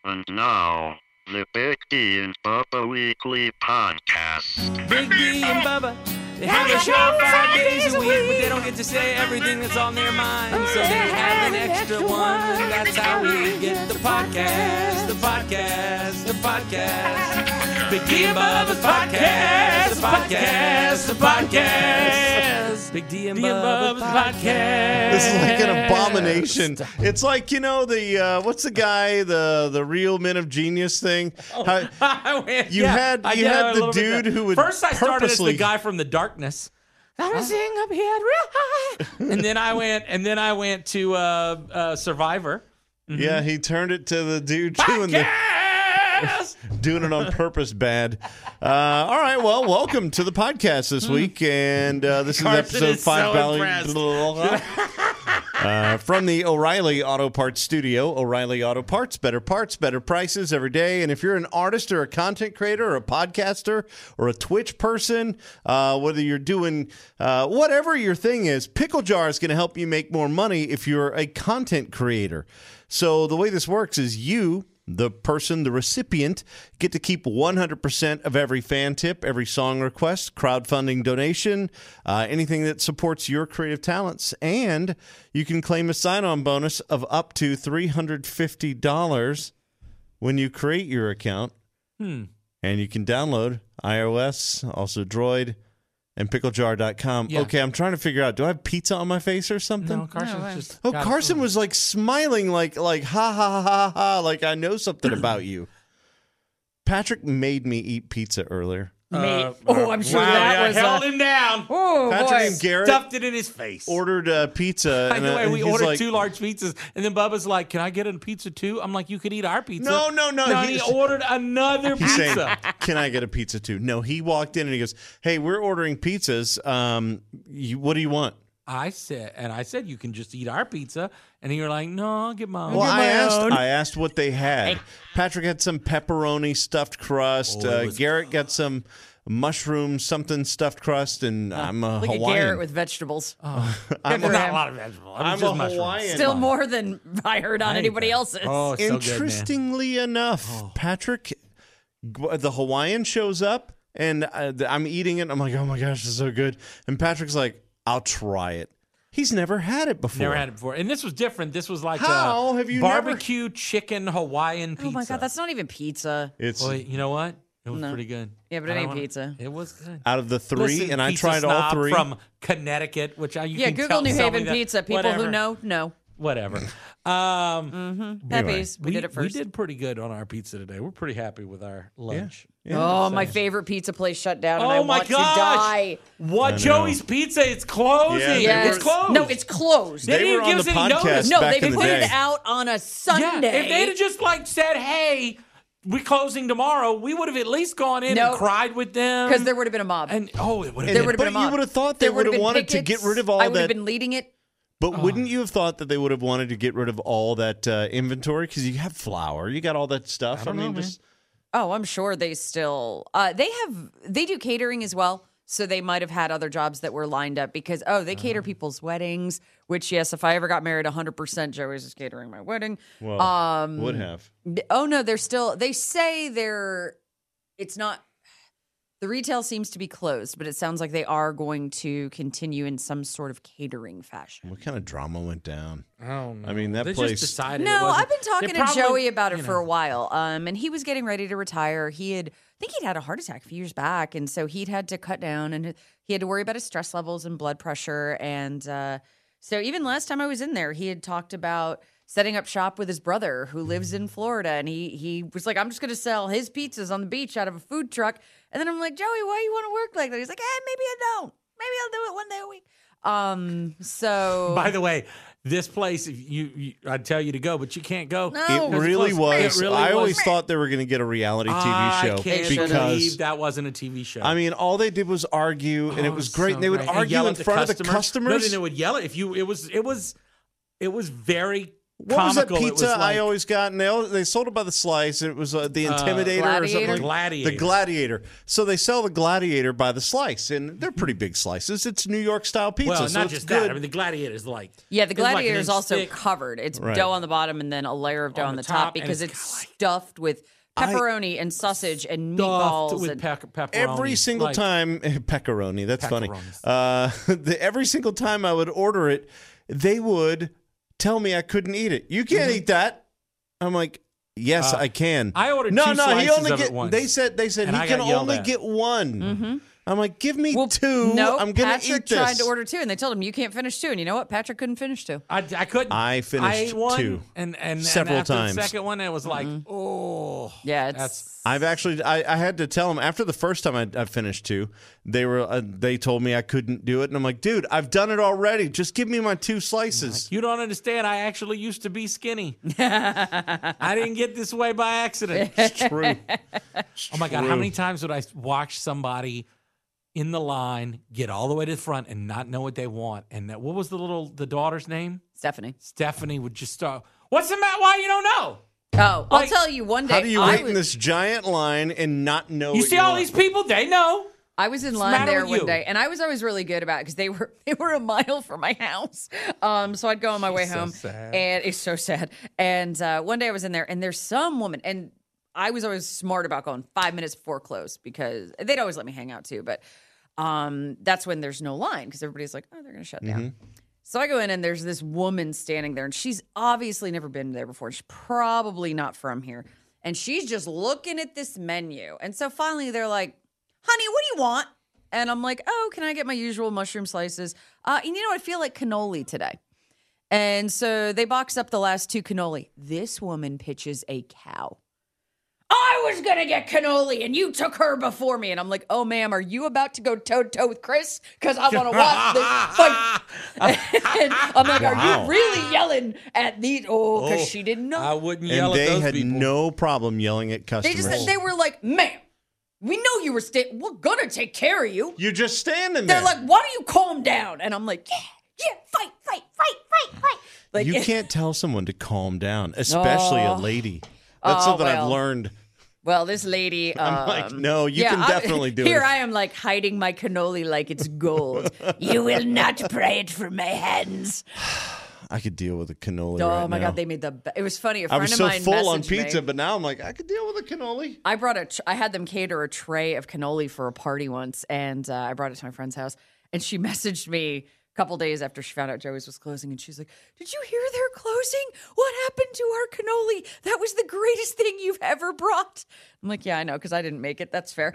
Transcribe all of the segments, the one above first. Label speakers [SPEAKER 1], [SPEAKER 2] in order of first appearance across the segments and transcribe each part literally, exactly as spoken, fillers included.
[SPEAKER 1] And now, the Big D and Bubba Weekly Podcast.
[SPEAKER 2] Big D and Bubba, they have a show five days a week, but they don't get to say everything that's on their mind. So they have an extra one, and that's how we get the podcast, the podcast, the podcast. Big D and Bubba's podcast, the podcast, the podcast. Big D and Bubba's podcast.
[SPEAKER 3] This is like an abomination. It's like, you know, the uh, what's the guy, the the Real Men of Genius thing. How,
[SPEAKER 2] I went,
[SPEAKER 3] you
[SPEAKER 2] yeah,
[SPEAKER 3] had
[SPEAKER 2] I
[SPEAKER 3] you
[SPEAKER 2] did
[SPEAKER 3] had
[SPEAKER 2] a
[SPEAKER 3] the
[SPEAKER 2] little bit
[SPEAKER 3] dude
[SPEAKER 2] there.
[SPEAKER 3] who would
[SPEAKER 2] First I started as
[SPEAKER 3] purposely
[SPEAKER 2] the guy from The Darkness. I was sitting up here real high, and then I went, and then I went to uh, uh, Survivor.
[SPEAKER 3] Mm-hmm. Yeah, he turned it to the dude doing the. Doing it on purpose bad. Uh, all right, well, welcome to the podcast this week. And uh, this is
[SPEAKER 2] Carson
[SPEAKER 3] episode
[SPEAKER 2] is
[SPEAKER 3] five.
[SPEAKER 2] so
[SPEAKER 3] Valley,
[SPEAKER 2] impressed.
[SPEAKER 3] uh, from the O'Reilly Auto Parts Studio. O'Reilly Auto Parts, better parts, better prices every day. And if you're an artist or a content creator or a podcaster or a Twitch person, uh, whether you're doing uh, whatever your thing is, Pickle Jar is going to help you make more money if you're a content creator. So the way this works is you, the person, the recipient, get to keep one hundred percent of every fan tip, every song request, crowdfunding donation, uh, anything that supports your creative talents. And you can claim a sign-on bonus of up to three hundred fifty dollars when you create your account.
[SPEAKER 2] Hmm.
[SPEAKER 3] And you can download iOS, also Droid, and pickle jar dot com.
[SPEAKER 2] Yeah.
[SPEAKER 3] Okay, I'm trying to figure out, do I have pizza on my face or something?
[SPEAKER 2] No, Carson's
[SPEAKER 4] No,
[SPEAKER 2] just.
[SPEAKER 3] Oh,
[SPEAKER 2] got it.
[SPEAKER 3] Carson was like smiling, like like ha ha ha ha, like I know something about you. Patrick made me eat pizza earlier.
[SPEAKER 4] Me.
[SPEAKER 2] Uh,
[SPEAKER 4] oh, I'm sure
[SPEAKER 2] wow,
[SPEAKER 4] that
[SPEAKER 2] yeah,
[SPEAKER 4] was.
[SPEAKER 2] held
[SPEAKER 4] uh,
[SPEAKER 2] him down.
[SPEAKER 4] Oh,
[SPEAKER 3] Patrick
[SPEAKER 4] boy.
[SPEAKER 3] and Garrett
[SPEAKER 2] Stuffed it in his face.
[SPEAKER 3] ordered uh, pizza.
[SPEAKER 2] By
[SPEAKER 3] and,
[SPEAKER 2] the
[SPEAKER 3] uh,
[SPEAKER 2] way,
[SPEAKER 3] and
[SPEAKER 2] we
[SPEAKER 3] he's
[SPEAKER 2] ordered
[SPEAKER 3] like,
[SPEAKER 2] two large pizzas, and then Bubba's like, "Can I get a pizza too?" I'm like, "You could eat our pizza."
[SPEAKER 3] No, no, no,
[SPEAKER 2] No,
[SPEAKER 3] he's-
[SPEAKER 2] he ordered another
[SPEAKER 3] He's saying,
[SPEAKER 2] pizza.
[SPEAKER 3] "Can I get a pizza too?" No, he walked in and he goes, "Hey, we're ordering pizzas. Um, you, what do you want?"
[SPEAKER 2] I said, and I said, "You can just eat our pizza," and you're like, "No, I'll get my own."
[SPEAKER 3] Well, I
[SPEAKER 4] my
[SPEAKER 3] asked.
[SPEAKER 4] own.
[SPEAKER 3] I asked what they had. Patrick had some pepperoni stuffed crust.
[SPEAKER 2] Oh, it
[SPEAKER 3] uh,
[SPEAKER 2] was-
[SPEAKER 3] Garrett got some mushroom something stuffed crust, and I'm a
[SPEAKER 4] Look at
[SPEAKER 3] Hawaiian.
[SPEAKER 4] Garrett with vegetables.
[SPEAKER 2] Oh,
[SPEAKER 3] I'm
[SPEAKER 2] not
[SPEAKER 4] a-
[SPEAKER 2] a lot of vegetables.
[SPEAKER 3] I'm
[SPEAKER 2] just
[SPEAKER 3] a
[SPEAKER 2] mushrooms.
[SPEAKER 3] Hawaiian.
[SPEAKER 4] Still more than I heard on
[SPEAKER 2] I
[SPEAKER 4] anybody
[SPEAKER 2] ain't-
[SPEAKER 4] else's.
[SPEAKER 2] Oh, it's so good, man.
[SPEAKER 3] Interestingly enough,
[SPEAKER 2] Oh.
[SPEAKER 3] Patrick, g- the Hawaiian shows up, and uh, th- I'm eating it. I'm like, oh my gosh, this is so good. And Patrick's like, I'll try it. He's never had it before.
[SPEAKER 2] Never had it before, and this was different. This was like
[SPEAKER 3] How
[SPEAKER 2] a
[SPEAKER 3] have you never-
[SPEAKER 2] barbecue chicken Hawaiian pizza.
[SPEAKER 4] Oh my god, that's not even pizza.
[SPEAKER 3] It's
[SPEAKER 2] Well, you know what? It was
[SPEAKER 4] No.
[SPEAKER 2] pretty good.
[SPEAKER 4] Yeah, but
[SPEAKER 2] I
[SPEAKER 4] it
[SPEAKER 2] don't
[SPEAKER 4] ain't
[SPEAKER 2] wanna-
[SPEAKER 4] pizza.
[SPEAKER 2] It was good.
[SPEAKER 3] out of the three,
[SPEAKER 2] Listen,
[SPEAKER 3] and I
[SPEAKER 2] pizza
[SPEAKER 3] tried all
[SPEAKER 2] snob
[SPEAKER 3] three.
[SPEAKER 2] from Connecticut, which I you
[SPEAKER 4] Yeah,
[SPEAKER 2] can
[SPEAKER 4] Google
[SPEAKER 2] tell,
[SPEAKER 4] New
[SPEAKER 2] tell me
[SPEAKER 4] Haven
[SPEAKER 2] that-
[SPEAKER 4] pizza. People
[SPEAKER 2] whatever.
[SPEAKER 4] who know, know.
[SPEAKER 2] Whatever. Um,
[SPEAKER 4] Peppies. We, did it first.
[SPEAKER 2] We did pretty good on our pizza today. We're pretty happy with our lunch.
[SPEAKER 3] Yeah.
[SPEAKER 4] Oh, my favorite pizza place shut down, and I
[SPEAKER 2] Oh my
[SPEAKER 4] want
[SPEAKER 2] gosh!
[SPEAKER 4] to die.
[SPEAKER 2] What
[SPEAKER 3] I know.
[SPEAKER 2] Joey's Pizza? It's closing.
[SPEAKER 3] Yeah, they
[SPEAKER 4] Yes.
[SPEAKER 2] It's closed.
[SPEAKER 4] No, it's closed.
[SPEAKER 2] They
[SPEAKER 3] They
[SPEAKER 2] didn't
[SPEAKER 3] were
[SPEAKER 2] give
[SPEAKER 3] on
[SPEAKER 2] us
[SPEAKER 3] the
[SPEAKER 2] any
[SPEAKER 3] podcast
[SPEAKER 2] notice.
[SPEAKER 4] no,
[SPEAKER 3] back
[SPEAKER 4] they
[SPEAKER 3] in the
[SPEAKER 4] put
[SPEAKER 3] day.
[SPEAKER 4] it out on a
[SPEAKER 2] Yeah,
[SPEAKER 4] Sunday.
[SPEAKER 2] if they'd have just like said, "Hey, we're closing tomorrow," we would have at least gone in
[SPEAKER 4] No.
[SPEAKER 2] and cried with them.
[SPEAKER 4] Because there would have been a mob.
[SPEAKER 2] and oh, it would have
[SPEAKER 3] And-
[SPEAKER 4] there
[SPEAKER 2] been.
[SPEAKER 4] would have been a
[SPEAKER 3] but you
[SPEAKER 4] mob.
[SPEAKER 3] would have thought they
[SPEAKER 4] There
[SPEAKER 3] would
[SPEAKER 4] would've
[SPEAKER 3] have
[SPEAKER 4] been
[SPEAKER 3] wanted to
[SPEAKER 4] pickets.
[SPEAKER 3] get rid of all
[SPEAKER 4] I would
[SPEAKER 3] that.
[SPEAKER 4] have been leading it.
[SPEAKER 3] But wouldn't you have thought that they would have wanted to get rid of all that uh, inventory? Because you have flour, you got all that stuff. I,
[SPEAKER 2] don't
[SPEAKER 3] mean,
[SPEAKER 2] know,
[SPEAKER 3] just
[SPEAKER 4] Oh, I'm sure they still uh, they have they do catering as well. So they might have had other jobs that were lined up because oh, they cater people's weddings. Which yes, if I ever got married, one hundred percent Joey's is catering my wedding.
[SPEAKER 3] well,
[SPEAKER 4] Um,
[SPEAKER 3] would have.
[SPEAKER 4] Oh no, they're still. They say they're. It's not. The retail seems to be closed, but it sounds like they are going to continue in some sort of catering fashion.
[SPEAKER 3] What kind of drama went down?
[SPEAKER 2] I don't know.
[SPEAKER 3] I mean, that
[SPEAKER 2] they
[SPEAKER 3] place-
[SPEAKER 2] just decided. it
[SPEAKER 4] No,
[SPEAKER 2] wasn't-
[SPEAKER 4] I've been talking
[SPEAKER 2] they
[SPEAKER 4] to
[SPEAKER 2] probably-
[SPEAKER 4] Joey about it
[SPEAKER 2] you
[SPEAKER 4] for
[SPEAKER 2] know.
[SPEAKER 4] a while. Um, and he was getting ready to retire. He had, I think he'd had a heart attack a few years back, and so he'd had to cut down, and he had to worry about his stress levels and blood pressure. And uh, so even last time I was in there, he had talked about setting up shop with his brother who lives in Florida, and he he was like, "I'm just going to sell his pizzas on the beach out of a food truck." And then I'm like, "Joey, why you want to work like that?" He's like, "Eh, maybe I don't. Maybe I'll do it one day a week." Um. So
[SPEAKER 2] By the way, this place, if you, you, I'd tell you to go, but you can't go.
[SPEAKER 4] No.
[SPEAKER 3] It
[SPEAKER 4] It
[SPEAKER 3] really
[SPEAKER 2] close.
[SPEAKER 3] was.
[SPEAKER 2] It really
[SPEAKER 3] I
[SPEAKER 2] was.
[SPEAKER 3] always thought they were going to get a reality T V
[SPEAKER 2] I
[SPEAKER 3] show
[SPEAKER 2] can't
[SPEAKER 4] should've.
[SPEAKER 2] believe
[SPEAKER 3] because
[SPEAKER 2] that wasn't a T V show.
[SPEAKER 3] I mean, all they did was argue, and it
[SPEAKER 2] Oh,
[SPEAKER 3] was great.
[SPEAKER 2] so
[SPEAKER 3] and they would
[SPEAKER 2] great. And
[SPEAKER 3] argue
[SPEAKER 2] yell
[SPEAKER 3] in
[SPEAKER 2] at the
[SPEAKER 3] front of the
[SPEAKER 2] customers. No,
[SPEAKER 3] customers.
[SPEAKER 2] then they would yell at if you. It was it was it was very
[SPEAKER 3] What was that
[SPEAKER 2] comical. It
[SPEAKER 3] pizza
[SPEAKER 2] was like-
[SPEAKER 3] I always got? And they, al- they sold it by the slice. It was uh, the Intimidator or something.
[SPEAKER 4] Gladiator?
[SPEAKER 3] like-
[SPEAKER 2] Gladiator.
[SPEAKER 3] The Gladiator. So they sell the Gladiator by the slice, and they're pretty big slices. It's New York style pizza.
[SPEAKER 2] Well,
[SPEAKER 3] so
[SPEAKER 2] not
[SPEAKER 3] it's
[SPEAKER 2] just
[SPEAKER 3] good.
[SPEAKER 2] that. I mean, the Gladiator is like
[SPEAKER 4] Yeah, the
[SPEAKER 2] it's like an
[SPEAKER 4] Gladiator is
[SPEAKER 2] inch
[SPEAKER 4] also
[SPEAKER 2] thick.
[SPEAKER 4] covered. It's
[SPEAKER 3] Right.
[SPEAKER 4] dough on the bottom and then a layer of dough on,
[SPEAKER 2] On
[SPEAKER 4] the
[SPEAKER 2] the
[SPEAKER 4] top,
[SPEAKER 2] top, and
[SPEAKER 4] because
[SPEAKER 2] it's
[SPEAKER 4] it's
[SPEAKER 2] kinda like-
[SPEAKER 4] stuffed with pepperoni and sausage and
[SPEAKER 2] Stuffed
[SPEAKER 4] meatballs.
[SPEAKER 2] with
[SPEAKER 4] and,
[SPEAKER 2] pec- pepperoni.
[SPEAKER 3] Every single
[SPEAKER 2] Like,
[SPEAKER 3] time, pepperoni. That's funny.
[SPEAKER 2] Pepperonis.
[SPEAKER 3] Uh, the, every single time I would order it, they would tell me I couldn't eat it. You can't eat that. I'm like, yes,
[SPEAKER 2] Uh,
[SPEAKER 3] I can.
[SPEAKER 2] I ordered
[SPEAKER 3] no,
[SPEAKER 2] two
[SPEAKER 3] no. He
[SPEAKER 2] slices
[SPEAKER 3] only
[SPEAKER 2] of it
[SPEAKER 3] get.
[SPEAKER 2] once,
[SPEAKER 3] They said they said
[SPEAKER 2] and
[SPEAKER 3] he
[SPEAKER 2] I
[SPEAKER 3] can
[SPEAKER 2] got yelled
[SPEAKER 3] only
[SPEAKER 2] at.
[SPEAKER 3] get one. I'm like, give me
[SPEAKER 4] well,
[SPEAKER 3] two.
[SPEAKER 4] no,
[SPEAKER 3] I'm gonna
[SPEAKER 4] Patrick
[SPEAKER 3] eat this.
[SPEAKER 4] tried to order two, and they told him you can't finish two. And you know what? Patrick couldn't finish two.
[SPEAKER 2] I, I couldn't.
[SPEAKER 3] I finished
[SPEAKER 2] I ate one,
[SPEAKER 3] two.
[SPEAKER 2] and and
[SPEAKER 3] Several
[SPEAKER 2] and after
[SPEAKER 3] times.
[SPEAKER 2] The second one, it was like, oh,
[SPEAKER 4] Yeah, it's
[SPEAKER 2] that's
[SPEAKER 3] I've actually, I, I had to tell them after the first time I, I finished two, they were, uh, they told me I couldn't do it, and I'm like, dude, I've done it already. Just give me my two slices.
[SPEAKER 2] you don't understand. I actually used to be skinny. I didn't get this way by accident.
[SPEAKER 3] It's true.
[SPEAKER 2] Oh my god, how many times would I watch somebody in the line get all the way to the front and not know what they want? And that, what was the little the daughter's name?
[SPEAKER 4] Stephanie.
[SPEAKER 2] Stephanie would just start. What's the matter? Why you don't know?
[SPEAKER 4] Oh,
[SPEAKER 2] Like,
[SPEAKER 4] I'll tell you one day.
[SPEAKER 3] How do you
[SPEAKER 4] I
[SPEAKER 3] wait
[SPEAKER 4] was,
[SPEAKER 3] in this giant line and not know?
[SPEAKER 2] You
[SPEAKER 3] what
[SPEAKER 2] see all
[SPEAKER 3] want?
[SPEAKER 2] these people? They know.
[SPEAKER 4] I was in
[SPEAKER 2] the
[SPEAKER 4] line
[SPEAKER 2] matter
[SPEAKER 4] there
[SPEAKER 2] with
[SPEAKER 4] one
[SPEAKER 2] you?
[SPEAKER 4] day, and I was always really good about it because they were they were a mile from my house. Um, so I'd go on my way
[SPEAKER 2] so
[SPEAKER 4] home,
[SPEAKER 2] sad.
[SPEAKER 4] and it's so sad. And uh, one day I was in there, and there's some woman, and I was always smart about going five minutes before close because they'd always let me hang out too. But um, that's when there's no line because everybody's like, oh, they're gonna shut down. So I go in, and there's this woman standing there, and she's obviously never been there before. She's probably not from here. And she's just looking at this menu. And so finally they're like, honey, what do you want? And I'm like, oh, can I get my usual mushroom slices? Uh, and you know, I feel like cannoli today. And so they box up the last two cannoli. This woman pitches a cow. I was going to get cannoli and you took her before me. And I'm like, oh, ma'am, are you about to go toe to toe with Chris? Because I want to watch this fight. And I'm like,
[SPEAKER 3] Wow.
[SPEAKER 4] are you really yelling at these? Oh, because
[SPEAKER 2] Oh,
[SPEAKER 4] she didn't know.
[SPEAKER 2] I wouldn't
[SPEAKER 3] And
[SPEAKER 2] yell
[SPEAKER 3] they
[SPEAKER 2] at those
[SPEAKER 3] had
[SPEAKER 2] people.
[SPEAKER 3] no problem yelling at
[SPEAKER 4] They
[SPEAKER 3] customers.
[SPEAKER 4] just they were like, ma'am, we know you were staying. We're gonna take care of you.
[SPEAKER 3] You're just standing there.
[SPEAKER 4] They're like, why don't you calm down? And I'm like, yeah, yeah, fight, fight, fight, fight, fight. Like
[SPEAKER 3] you can't tell someone to calm down, especially a
[SPEAKER 4] Oh.
[SPEAKER 3] lady. That's
[SPEAKER 4] Oh,
[SPEAKER 3] something I've
[SPEAKER 4] well.
[SPEAKER 3] learned.
[SPEAKER 4] Well, this lady. Um,
[SPEAKER 3] I'm like, no, you
[SPEAKER 4] yeah,
[SPEAKER 3] can
[SPEAKER 4] I-
[SPEAKER 3] definitely do
[SPEAKER 4] Here
[SPEAKER 3] it.
[SPEAKER 4] I am, like hiding my cannoli like it's gold. You will not pry it from my hands.
[SPEAKER 3] I could deal with a cannoli.
[SPEAKER 4] Oh
[SPEAKER 3] right
[SPEAKER 4] my
[SPEAKER 3] now.
[SPEAKER 4] god, they made the. Be- it was funny. A
[SPEAKER 3] I
[SPEAKER 4] friend
[SPEAKER 3] was
[SPEAKER 4] of
[SPEAKER 3] so
[SPEAKER 4] mine
[SPEAKER 3] full on
[SPEAKER 4] messaged
[SPEAKER 3] pizza,
[SPEAKER 4] me.
[SPEAKER 3] but now I'm like, I could deal with a cannoli.
[SPEAKER 4] I brought a. Tr- I had them cater a tray of cannoli for a party once, and uh, I brought it to my friend's house. And she messaged me a couple days after she found out Joey's was closing, and she's like, "Did you hear they're closing? What happened to our cannoli? That was the greatest thing you've ever brought." I'm like, "Yeah, I know, because I didn't make it. That's fair."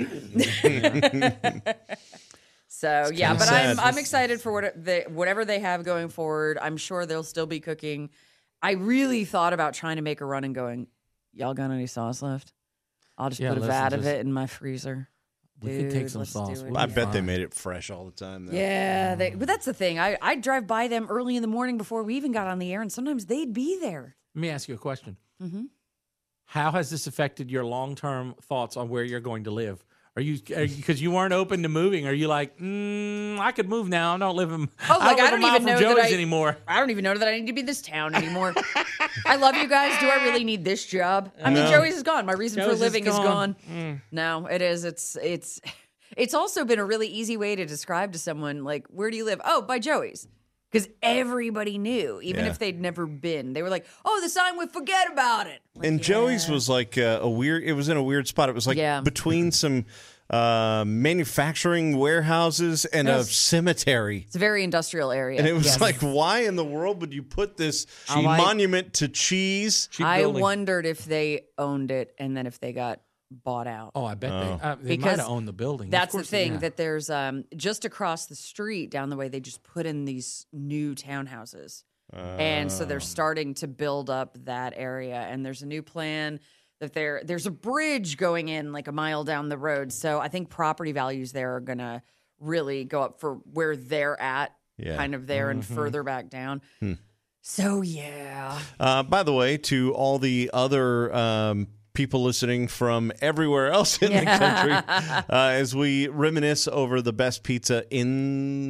[SPEAKER 4] So yeah,
[SPEAKER 3] kinda
[SPEAKER 4] but
[SPEAKER 3] sad.
[SPEAKER 4] I'm I'm excited for what the whatever they have going forward. I'm sure they'll still be cooking. I really thought about trying to make a run and going, y'all got any sauce left? I'll just
[SPEAKER 2] Yeah,
[SPEAKER 4] put a
[SPEAKER 2] listen,
[SPEAKER 4] vat of
[SPEAKER 2] just-
[SPEAKER 4] it in my freezer.
[SPEAKER 2] We could take
[SPEAKER 4] Dude,
[SPEAKER 2] some
[SPEAKER 4] let's
[SPEAKER 2] sauce.
[SPEAKER 4] do it.
[SPEAKER 2] We'll
[SPEAKER 3] I
[SPEAKER 2] be
[SPEAKER 3] bet they
[SPEAKER 2] fine.
[SPEAKER 3] made it fresh all the time. Though.
[SPEAKER 4] Yeah, they, but that's the thing. I I drive by them early in the morning before we even got on the air, and sometimes they'd be there.
[SPEAKER 2] Let me ask you a question.
[SPEAKER 4] Mm-hmm.
[SPEAKER 2] How has this affected your long-term thoughts on where you're going to live? Are you because you weren't open to moving? Are you like, mm, I could move now? I don't live in.
[SPEAKER 4] Oh, like,
[SPEAKER 2] don't live
[SPEAKER 4] I don't
[SPEAKER 2] a mile
[SPEAKER 4] even
[SPEAKER 2] from
[SPEAKER 4] know that
[SPEAKER 2] Joey's
[SPEAKER 4] I-
[SPEAKER 2] anymore.
[SPEAKER 4] I don't even know that I need to be in this town anymore. I love you guys. Do I really need this job? I mean,
[SPEAKER 3] No.
[SPEAKER 4] Joey's is gone. My reason
[SPEAKER 2] Joey's
[SPEAKER 4] for
[SPEAKER 2] is
[SPEAKER 4] living is
[SPEAKER 2] gone.
[SPEAKER 4] gone. No, it is. It's it's it's also been a really easy way to describe to someone like, where do you live? Oh, by Joey's. Because everybody knew, even
[SPEAKER 3] Yeah.
[SPEAKER 4] if they'd never been. They were like, oh, the sign would forget about it. Like,
[SPEAKER 3] And
[SPEAKER 4] yeah.
[SPEAKER 3] Joey's was like uh, a weird. It was in a weird spot. It was like
[SPEAKER 4] Yeah.
[SPEAKER 3] between some uh, manufacturing warehouses and a
[SPEAKER 4] Yes.
[SPEAKER 3] cemetery.
[SPEAKER 4] It's a very industrial area.
[SPEAKER 3] And it was
[SPEAKER 4] Yes.
[SPEAKER 3] like, why in the world would you put this
[SPEAKER 4] Oh, I-
[SPEAKER 3] monument to cheese?
[SPEAKER 2] Cheap
[SPEAKER 4] I
[SPEAKER 2] building.
[SPEAKER 4] wondered if they owned it and then if they got bought out.
[SPEAKER 2] Oh, I bet
[SPEAKER 3] Oh.
[SPEAKER 2] they, uh, they
[SPEAKER 4] Because
[SPEAKER 2] might have owned the building. Of
[SPEAKER 4] That's the
[SPEAKER 2] course,
[SPEAKER 4] thing
[SPEAKER 2] yeah.
[SPEAKER 4] that there's um just across the street down the way they just put in these new townhouses. And so they're starting to build up that area and there's a new plan that there there's a bridge going in like a mile down the road. So I think property values there are going to really go up for where they're at,
[SPEAKER 3] Yeah.
[SPEAKER 4] kind of there
[SPEAKER 2] Mm-hmm.
[SPEAKER 4] and further back down.
[SPEAKER 3] Hmm.
[SPEAKER 4] So yeah.
[SPEAKER 3] Uh, by the way, to all the other um, people listening from everywhere else in the country, uh, as we reminisce over the best pizza in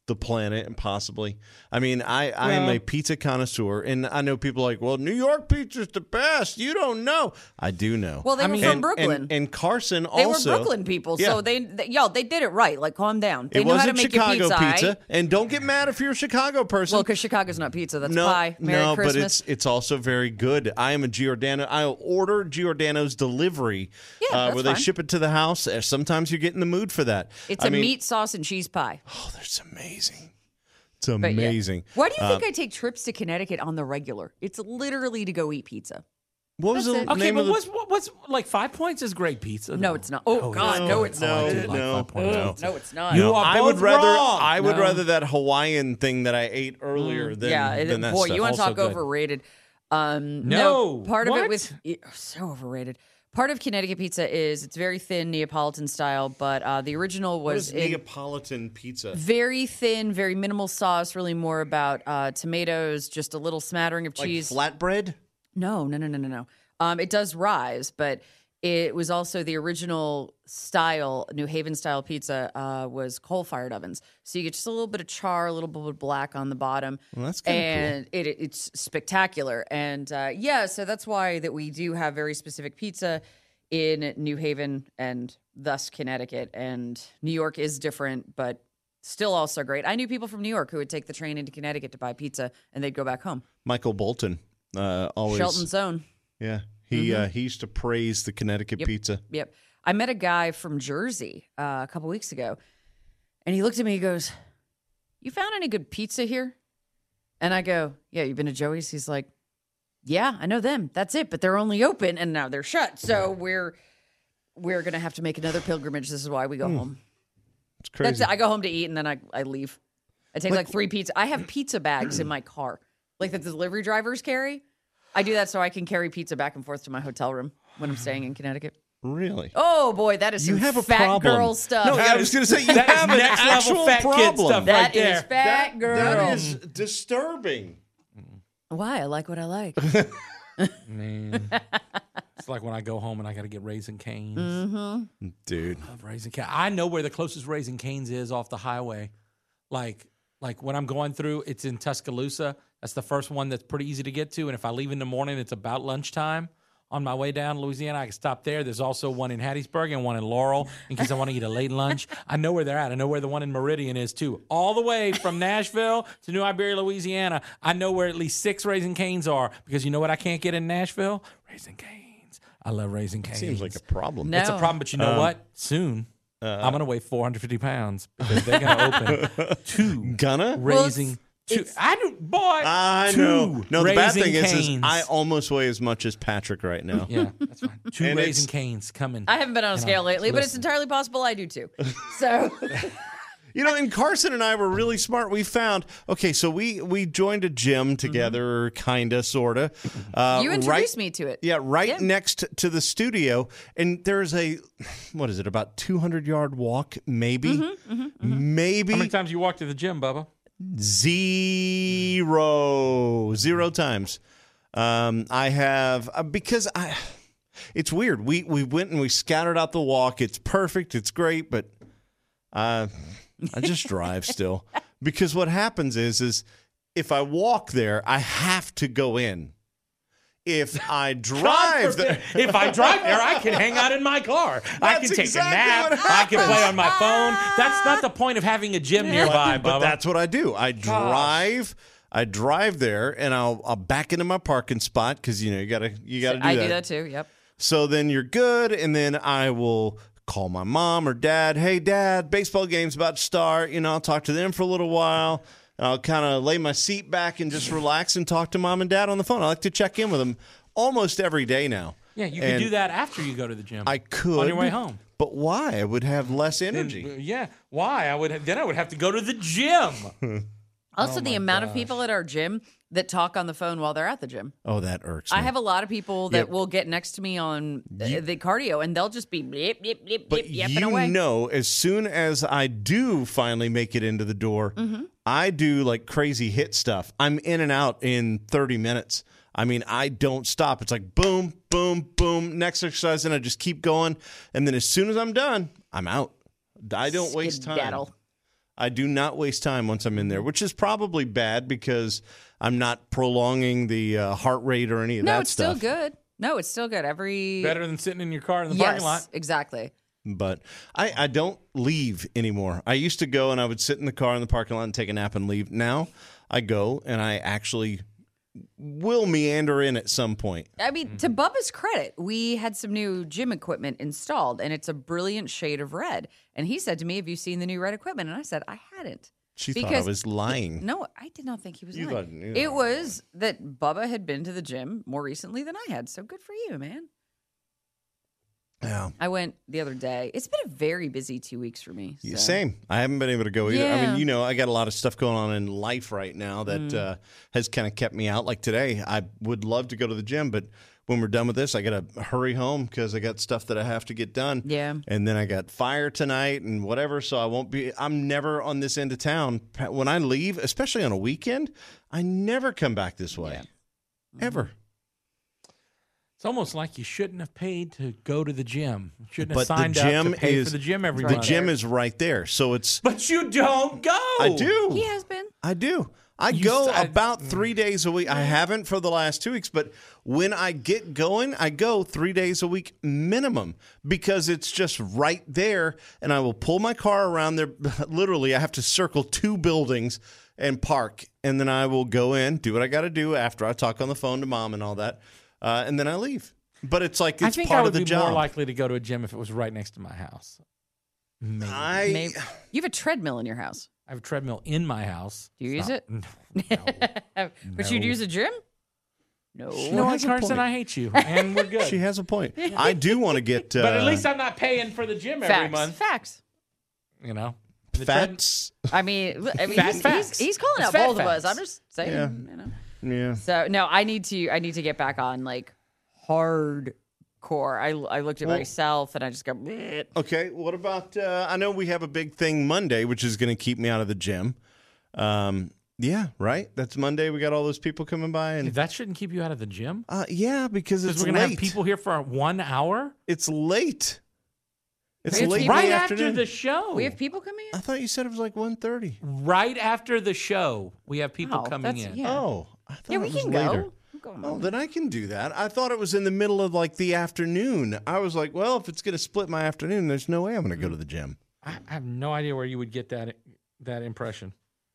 [SPEAKER 3] the planet, and possibly. I mean, I, I am a pizza connoisseur, and I know people are like, well, New York pizza's the best. You don't know. I do know.
[SPEAKER 4] Well, they
[SPEAKER 2] I
[SPEAKER 4] were
[SPEAKER 2] mean-
[SPEAKER 4] from
[SPEAKER 3] and,
[SPEAKER 4] Brooklyn.
[SPEAKER 3] And, and Carson
[SPEAKER 4] they
[SPEAKER 3] also.
[SPEAKER 4] were Brooklyn people,
[SPEAKER 3] Yeah.
[SPEAKER 4] so they, they, yo, they did it right. Like, calm down. They
[SPEAKER 3] It
[SPEAKER 4] knew how to
[SPEAKER 3] wasn't
[SPEAKER 4] make
[SPEAKER 3] Chicago
[SPEAKER 4] your pizza.
[SPEAKER 3] pizza,
[SPEAKER 4] right?
[SPEAKER 3] and don't get mad if you're a Chicago person.
[SPEAKER 4] Well, because Chicago's not pizza. That's
[SPEAKER 3] no,
[SPEAKER 4] pie. Merry
[SPEAKER 3] no,
[SPEAKER 4] Christmas.
[SPEAKER 3] but it's it's also very good. I am a Giordano. I'll order Giordano's delivery,
[SPEAKER 4] Yeah,
[SPEAKER 3] uh,
[SPEAKER 4] that's
[SPEAKER 3] where they
[SPEAKER 4] fine.
[SPEAKER 3] ship it to the house. Uh, Sometimes you get in the mood for that.
[SPEAKER 4] It's
[SPEAKER 3] a
[SPEAKER 4] a meat sauce and cheese pie.
[SPEAKER 3] Oh, that's amazing. It's
[SPEAKER 4] But yeah.
[SPEAKER 3] amazing.
[SPEAKER 4] Why do you think
[SPEAKER 3] Uh,
[SPEAKER 4] I take trips to Connecticut on the regular? It's literally to go eat pizza.
[SPEAKER 3] What was
[SPEAKER 4] That's
[SPEAKER 3] the
[SPEAKER 4] it.
[SPEAKER 2] Okay,
[SPEAKER 3] name
[SPEAKER 2] but
[SPEAKER 3] of the?
[SPEAKER 2] what's what- what's like Five Points is great pizza.
[SPEAKER 4] No,
[SPEAKER 2] though.
[SPEAKER 4] it's not. Oh, God,
[SPEAKER 2] it is.
[SPEAKER 4] no, it's
[SPEAKER 3] no,
[SPEAKER 2] Oh, I do
[SPEAKER 3] no,
[SPEAKER 2] like Five Points.
[SPEAKER 3] no.
[SPEAKER 4] No, it's not.
[SPEAKER 2] You
[SPEAKER 3] No,
[SPEAKER 2] are
[SPEAKER 3] I would
[SPEAKER 2] both
[SPEAKER 3] rather.
[SPEAKER 2] wrong.
[SPEAKER 3] I would
[SPEAKER 2] No.
[SPEAKER 3] rather that Hawaiian thing that I ate earlier than
[SPEAKER 4] yeah, it-
[SPEAKER 3] than that
[SPEAKER 4] boy,
[SPEAKER 3] stuff.
[SPEAKER 4] you want to
[SPEAKER 3] Also
[SPEAKER 4] talk
[SPEAKER 3] good.
[SPEAKER 4] overrated? Um,
[SPEAKER 2] No.
[SPEAKER 4] part of it
[SPEAKER 2] What?
[SPEAKER 4] was yeah, so overrated. Part of Connecticut pizza is it's very thin Neapolitan style, but uh, the original
[SPEAKER 3] What
[SPEAKER 4] was
[SPEAKER 3] is
[SPEAKER 4] in
[SPEAKER 3] Neapolitan pizza?
[SPEAKER 4] very thin, very minimal sauce. Really more about uh, tomatoes, just a little smattering of
[SPEAKER 3] Like
[SPEAKER 4] cheese.
[SPEAKER 3] flatbread?
[SPEAKER 4] No, no, no, no, no, no. Um, it does rise, but it was also the original style, New Haven style pizza uh, was coal fired ovens. So you get just a little bit of char, a little bit of black on the bottom.
[SPEAKER 3] Well, that's kinda
[SPEAKER 4] and it, it's spectacular. And uh, yeah, so that's why that we do have very specific pizza in New Haven and thus Connecticut. And New York is different, but still also great. I knew people from New York who would take the train into Connecticut to buy pizza and they'd go back home.
[SPEAKER 3] Michael Bolton. Uh, always.
[SPEAKER 4] Shelton Zone.
[SPEAKER 3] Yeah. He uh, he used to praise the Connecticut
[SPEAKER 4] Yep.
[SPEAKER 3] pizza.
[SPEAKER 4] Yep. I met a guy from Jersey uh, a couple weeks ago, and he looked at me. He goes, "You found any good pizza here?" And I go, "Yeah, you've been to Joey's." He's like, "Yeah, I know them. That's it, but they're only open and now they're shut. So we're we're gonna have to make another pilgrimage. This is why we go home.
[SPEAKER 3] It's crazy.
[SPEAKER 4] That's it. I go home to eat and then I I leave. I take like three pizza. I have pizza bags in my car, like the delivery drivers carry. I do that so I can carry pizza back and forth to my hotel room when I'm staying in Connecticut.
[SPEAKER 3] Really?
[SPEAKER 4] Oh boy, that is
[SPEAKER 3] You
[SPEAKER 4] some
[SPEAKER 3] have a
[SPEAKER 4] fat
[SPEAKER 3] problem.
[SPEAKER 4] girl stuff.
[SPEAKER 3] No, I was going to say you
[SPEAKER 2] That is
[SPEAKER 3] have an
[SPEAKER 2] next level
[SPEAKER 3] actual
[SPEAKER 2] fat kid
[SPEAKER 3] problem.
[SPEAKER 2] stuff.
[SPEAKER 4] That
[SPEAKER 2] right there.
[SPEAKER 4] is fat girl.
[SPEAKER 3] That is disturbing.
[SPEAKER 4] Why? I like what I like.
[SPEAKER 2] Man, it's like when I go home and I got to get Raising Canes.
[SPEAKER 4] Mm-hmm.
[SPEAKER 3] Dude.
[SPEAKER 2] I love Raising Cane's. I know where the closest Raising Cane's is off the highway. Like, like when I'm going through, it's in Tuscaloosa. That's the first one that's pretty easy to get to. And if I leave in the morning, it's about lunchtime. On my way down to Louisiana, I can stop there. There's also one in Hattiesburg and one in Laurel in case I want to eat a late lunch. I know where they're at. I know where the one in Meridian is, too. All the way from Nashville to New Iberia, Louisiana, I know where at least six Raising Cane's are because you know what I can't get in Nashville? Raising Cane's. I love Raising Cane's.
[SPEAKER 3] Seems like a problem.
[SPEAKER 4] No.
[SPEAKER 2] It's a problem, but you know
[SPEAKER 3] Um,
[SPEAKER 2] what? Soon, I'm going to weigh four hundred fifty pounds because they're going to open two
[SPEAKER 3] Gonna?
[SPEAKER 2] Raising Two,
[SPEAKER 4] it's-
[SPEAKER 2] I do, boy.
[SPEAKER 3] I
[SPEAKER 2] two
[SPEAKER 3] know. No, the bad
[SPEAKER 2] Raising
[SPEAKER 3] thing is, is
[SPEAKER 2] Cane's.
[SPEAKER 3] I almost weigh as much as Patrick right now.
[SPEAKER 2] Yeah, that's fine. Two
[SPEAKER 3] And
[SPEAKER 2] Raising
[SPEAKER 3] it's-
[SPEAKER 2] Canes coming.
[SPEAKER 4] I haven't been on a scale lately, but it's
[SPEAKER 2] listen.
[SPEAKER 4] entirely possible I do too. So
[SPEAKER 3] You know, and Carson and I were really smart. We found okay, so we we joined a gym together, kinda, sorta. Uh,
[SPEAKER 4] you introduced me to it.
[SPEAKER 3] Yeah, right
[SPEAKER 4] Yeah.
[SPEAKER 3] next to the studio, and there's a what is it? About two hundred yard walk, maybe, maybe
[SPEAKER 2] How many times you walk to the gym, Bubba?
[SPEAKER 3] zero, zero times. Um, I have uh, because I. It's weird. We we went and we scattered out the walk. It's perfect. It's great, but uh, I just drive still because what happens is is if I walk there, I have to go in. If I drive there,
[SPEAKER 2] If I drive there, I can hang out in my car. I
[SPEAKER 3] That's
[SPEAKER 2] can take
[SPEAKER 3] exactly
[SPEAKER 2] a nap.
[SPEAKER 3] what
[SPEAKER 2] I can play
[SPEAKER 3] happens.
[SPEAKER 2] on my phone. That's not the point of having a gym nearby,
[SPEAKER 3] but
[SPEAKER 2] Bubba.
[SPEAKER 3] that's what I do. I drive. I drive there, and I'll I'll back into my parking spot because you know you gotta you gotta do
[SPEAKER 4] I
[SPEAKER 3] that.
[SPEAKER 4] do that too. Yep.
[SPEAKER 3] So then you're good, and then I will call my mom or dad. Hey, Dad, baseball game's about to start. You know, I'll talk to them for a little while. I'll kind of lay my seat back and just relax and talk to mom and dad on the phone. I like to check in with them almost every day now.
[SPEAKER 2] yeah, you
[SPEAKER 3] And
[SPEAKER 2] can do that after you go to the gym.
[SPEAKER 3] I could
[SPEAKER 2] on your way home.
[SPEAKER 3] but why? I would have less
[SPEAKER 2] Then,
[SPEAKER 3] energy.
[SPEAKER 2] uh, yeah, why? I would have, then I would have to go to the gym.
[SPEAKER 4] Also, the
[SPEAKER 2] my
[SPEAKER 4] amount of
[SPEAKER 2] gosh.
[SPEAKER 4] people at our gym that talk on the phone while they're at the gym.
[SPEAKER 3] Oh, that irks me.
[SPEAKER 4] I have a lot of people that
[SPEAKER 3] Yep.
[SPEAKER 4] will get next to me on the, the cardio, and they'll just be blip, blip, blip,
[SPEAKER 3] But
[SPEAKER 4] blip, yapping
[SPEAKER 3] you
[SPEAKER 4] away.
[SPEAKER 3] know, as soon as I do finally make it into the door,
[SPEAKER 4] Mm-hmm.
[SPEAKER 3] I do like crazy hit stuff. I'm in and out in thirty minutes. I mean, I don't stop. It's like boom, boom, boom, next exercise, and I just keep going. And then as soon as I'm done, I'm out. I don't waste time.
[SPEAKER 4] Skedaddle.
[SPEAKER 3] I do not waste time once I'm in there, which is probably bad because I'm not prolonging the uh, heart rate or any of
[SPEAKER 4] No,
[SPEAKER 3] that
[SPEAKER 4] it's
[SPEAKER 3] stuff.
[SPEAKER 4] still good. No, it's still good. Every
[SPEAKER 2] Better than sitting in your car in the
[SPEAKER 4] yes,
[SPEAKER 2] parking lot.
[SPEAKER 4] exactly.
[SPEAKER 3] But I, I don't leave anymore. I used to go and I would sit in the car in the parking lot and take a nap and leave. Now I go and I actually will meander in at some point.
[SPEAKER 4] I mean, to Bubba's credit, we had some new gym equipment installed, and it's a brilliant shade of red. And he said to me, "Have you seen the new red equipment?" And I said, "I hadn't."
[SPEAKER 3] She thought I
[SPEAKER 4] Because
[SPEAKER 3] was lying.
[SPEAKER 4] No, I did not think he was
[SPEAKER 3] You
[SPEAKER 4] lying.
[SPEAKER 3] thought- you
[SPEAKER 4] It
[SPEAKER 3] know.
[SPEAKER 4] was that Bubba had been to the gym more recently than I had. So good for you, man.
[SPEAKER 3] Yeah.
[SPEAKER 4] I went the other day. It's been a very busy two weeks for me.
[SPEAKER 3] Yeah,
[SPEAKER 4] so.
[SPEAKER 3] Same. I haven't been able to go either. I
[SPEAKER 4] Yeah.
[SPEAKER 3] mean, you know, I got a lot of stuff going on in life right now that
[SPEAKER 4] Mm.
[SPEAKER 3] uh, has kind of kept me out. Like today, I would love to go to the gym, but when we're done with this, I got to hurry home because I got stuff that I have to get done.
[SPEAKER 4] Yeah.
[SPEAKER 3] And then I got fire tonight and whatever, so I won't be. I'm never on this end of town. When I leave, especially on a weekend, I never come back this way,
[SPEAKER 4] Yeah.
[SPEAKER 3] ever.
[SPEAKER 2] It's almost like you shouldn't have paid to go to the gym. You shouldn't have
[SPEAKER 3] But the
[SPEAKER 2] signed
[SPEAKER 3] gym
[SPEAKER 2] up to pay
[SPEAKER 3] is
[SPEAKER 2] for the gym every
[SPEAKER 3] the
[SPEAKER 2] month.
[SPEAKER 3] gym is right there, so it's.
[SPEAKER 2] But you don't go.
[SPEAKER 3] I do.
[SPEAKER 4] He has been.
[SPEAKER 3] I do. I
[SPEAKER 2] You
[SPEAKER 3] go
[SPEAKER 2] st-
[SPEAKER 3] about three days a week. I haven't for the last two weeks, but when I get going, I go three days a week minimum because it's just right there. And I will pull my car around there. Literally, I have to circle two buildings and park. And then I will go in, do what I got to do after I talk on the phone to mom and all that. Uh, and then I leave. But it's like
[SPEAKER 2] I
[SPEAKER 3] it's
[SPEAKER 2] think
[SPEAKER 3] part
[SPEAKER 2] I would
[SPEAKER 3] of the
[SPEAKER 2] be
[SPEAKER 3] job.
[SPEAKER 2] more likely to go to a gym if it was right next to my house. Maybe.
[SPEAKER 3] I,
[SPEAKER 4] Maybe. You have a treadmill in your house.
[SPEAKER 2] I have a treadmill in my house.
[SPEAKER 4] Do you
[SPEAKER 2] It's
[SPEAKER 4] use
[SPEAKER 2] not-
[SPEAKER 4] it?
[SPEAKER 2] No.
[SPEAKER 4] But you'd
[SPEAKER 2] No.
[SPEAKER 4] use a gym? No.
[SPEAKER 2] You know what,
[SPEAKER 3] has a
[SPEAKER 2] Carson?
[SPEAKER 3] point.
[SPEAKER 2] I hate you, and we're good.
[SPEAKER 3] she has a point. I do want to get. Uh,
[SPEAKER 2] but at least I'm not paying for the gym every
[SPEAKER 4] Facts.
[SPEAKER 2] month.
[SPEAKER 4] Facts.
[SPEAKER 2] You know, The tread-
[SPEAKER 3] facts.
[SPEAKER 4] I mean, I mean,
[SPEAKER 2] Fat
[SPEAKER 4] he's,
[SPEAKER 2] facts.
[SPEAKER 4] he's, he's calling
[SPEAKER 2] It's
[SPEAKER 4] out
[SPEAKER 2] fat
[SPEAKER 4] both of us.
[SPEAKER 2] facts.
[SPEAKER 4] I'm just saying,
[SPEAKER 3] Yeah.
[SPEAKER 4] you know.
[SPEAKER 3] Yeah.
[SPEAKER 4] So no, I need to. I need to get back on like hardcore. I I looked at
[SPEAKER 3] Well-
[SPEAKER 4] myself and I just go. "Bleh."
[SPEAKER 3] Okay, what about? Uh, I know we have a big thing Monday, which is going to keep me out of the gym. Um, yeah, right. That's Monday. We got all those people coming by, and
[SPEAKER 2] that shouldn't keep you out of the gym.
[SPEAKER 3] uh, yeah, because
[SPEAKER 2] Because
[SPEAKER 3] it's
[SPEAKER 2] we're gonna
[SPEAKER 3] late.
[SPEAKER 2] have people here for one hour
[SPEAKER 3] It's late. It's
[SPEAKER 4] It's
[SPEAKER 3] late in
[SPEAKER 2] right
[SPEAKER 3] the
[SPEAKER 2] after
[SPEAKER 3] afternoon.
[SPEAKER 2] the show.
[SPEAKER 4] We have people coming in.
[SPEAKER 3] I thought you said it was like one thirty.
[SPEAKER 2] right after the show, we have people
[SPEAKER 4] Oh,
[SPEAKER 2] coming
[SPEAKER 4] that's-
[SPEAKER 2] in.
[SPEAKER 4] yeah.
[SPEAKER 3] Oh, I thought
[SPEAKER 4] Yeah, we
[SPEAKER 3] it was
[SPEAKER 4] can
[SPEAKER 3] later.
[SPEAKER 4] go. I'm going
[SPEAKER 3] Oh,
[SPEAKER 4] on.
[SPEAKER 3] then I can do that. I thought it was in the middle of like the afternoon. I was like, well, if it's going to split my afternoon, there's no way I'm going to go to the gym.
[SPEAKER 2] I, I have no idea where you would get that that impression,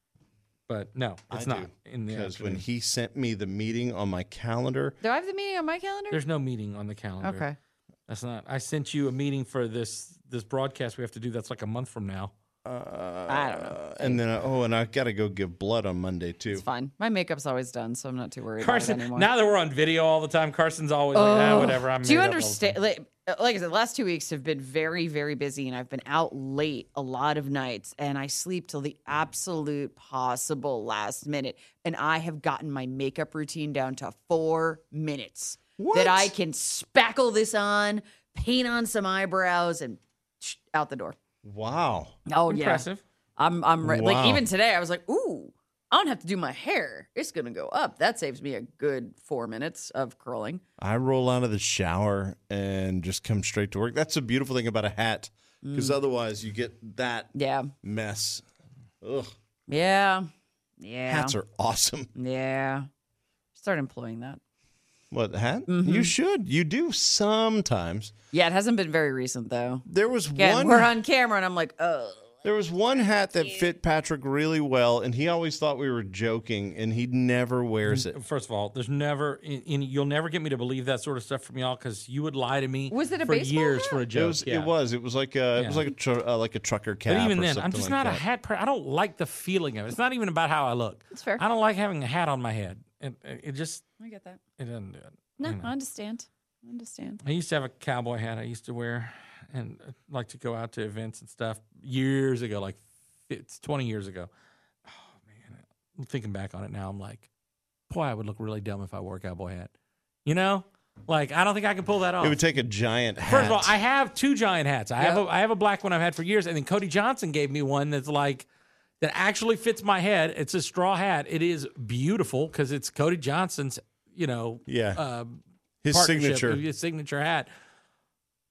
[SPEAKER 2] but no, it's
[SPEAKER 3] I
[SPEAKER 2] not
[SPEAKER 3] do,
[SPEAKER 2] in the
[SPEAKER 3] Because
[SPEAKER 2] afternoon.
[SPEAKER 3] when he sent me the meeting on my calendar,
[SPEAKER 4] Do I have the meeting on my calendar?
[SPEAKER 2] There's no meeting on the calendar.
[SPEAKER 4] Okay.
[SPEAKER 2] That's not. I sent you a meeting for this this broadcast we have to do. That's like a month from now.
[SPEAKER 3] uh,
[SPEAKER 4] I don't know.
[SPEAKER 3] and then I, oh, and I got to go give blood on Monday too.
[SPEAKER 4] It's fine. My makeup's always done, so I'm not too worried about
[SPEAKER 2] Carson,
[SPEAKER 4] it anymore.
[SPEAKER 2] now that we're on video all the time, Carson's always like, ah,
[SPEAKER 4] Oh.
[SPEAKER 2] whatever. I'm
[SPEAKER 4] Do you
[SPEAKER 2] made up all the
[SPEAKER 4] understand?
[SPEAKER 2] time."
[SPEAKER 4] Like, like I said, the last two weeks have been very, very busy, and I've been out late a lot of nights, and I sleep till the absolute possible last minute. And I have gotten my makeup routine down to four minutes.
[SPEAKER 3] What?
[SPEAKER 4] That I can spackle this on, paint on some eyebrows, and sh- out the door.
[SPEAKER 3] Wow.
[SPEAKER 4] Oh
[SPEAKER 2] Impressive.
[SPEAKER 4] yeah, I'm I'm re-
[SPEAKER 3] Wow.
[SPEAKER 4] like even today I was like, ooh, I don't have to do my hair. It's gonna go up. That saves me a good four minutes of curling.
[SPEAKER 3] I roll out of the shower and just come straight to work. That's a beautiful thing about a hat, because otherwise you get that
[SPEAKER 4] Yeah,
[SPEAKER 3] mess. Ugh.
[SPEAKER 4] yeah, yeah.
[SPEAKER 3] Hats are awesome.
[SPEAKER 4] Yeah. Start employing that.
[SPEAKER 3] What, hat?
[SPEAKER 4] Mm-hmm.
[SPEAKER 3] You should. You do sometimes.
[SPEAKER 4] Yeah, it hasn't been very recent though.
[SPEAKER 3] There was
[SPEAKER 4] Again,
[SPEAKER 3] one.
[SPEAKER 4] we're on camera and I'm like, oh.
[SPEAKER 3] There was one hat that fit Patrick really well, and he always thought we were joking, and he never wears it.
[SPEAKER 2] First of all, there's never, in, in, you'll never get me to believe that sort of stuff from y'all because you would lie to me.
[SPEAKER 4] Was it a
[SPEAKER 2] for
[SPEAKER 4] baseball
[SPEAKER 2] years
[SPEAKER 4] hat?
[SPEAKER 2] for a
[SPEAKER 3] It
[SPEAKER 2] joke?
[SPEAKER 3] was.
[SPEAKER 2] yeah.
[SPEAKER 3] It was. It was like a. It was
[SPEAKER 2] Yeah.
[SPEAKER 3] like a tr- uh, like a trucker cap.
[SPEAKER 2] But even
[SPEAKER 3] or
[SPEAKER 2] then, I'm
[SPEAKER 3] something
[SPEAKER 2] just
[SPEAKER 3] like
[SPEAKER 2] not a
[SPEAKER 3] that.
[SPEAKER 2] hat. Per- I don't like the feeling of it. It's not even about how I look.
[SPEAKER 4] That's fair.
[SPEAKER 2] I don't like having a hat on my head. It, it just,
[SPEAKER 4] I get that.
[SPEAKER 2] it doesn't do it.
[SPEAKER 4] No,
[SPEAKER 2] You know.
[SPEAKER 4] I understand. I understand.
[SPEAKER 2] I used to have a cowboy hat I used to wear and uh, like to go out to events and stuff years ago, like it's twenty years ago. Oh, man. I'm thinking back on it now. I'm like, boy, I would look really dumb if I wore a cowboy hat. You know? Like, I don't think I can pull that off.
[SPEAKER 3] It would take a giant hat.
[SPEAKER 2] First of all, I have two giant hats. I have
[SPEAKER 4] Yep.
[SPEAKER 2] a, I have a black one I've had for years, and then Cody Johnson gave me one that's like that actually fits my head. It's a straw hat. It is beautiful because it's Cody Johnson's, you know,
[SPEAKER 3] Yeah.
[SPEAKER 2] uh,
[SPEAKER 3] his
[SPEAKER 2] partnership,
[SPEAKER 3] signature.
[SPEAKER 2] his signature hat.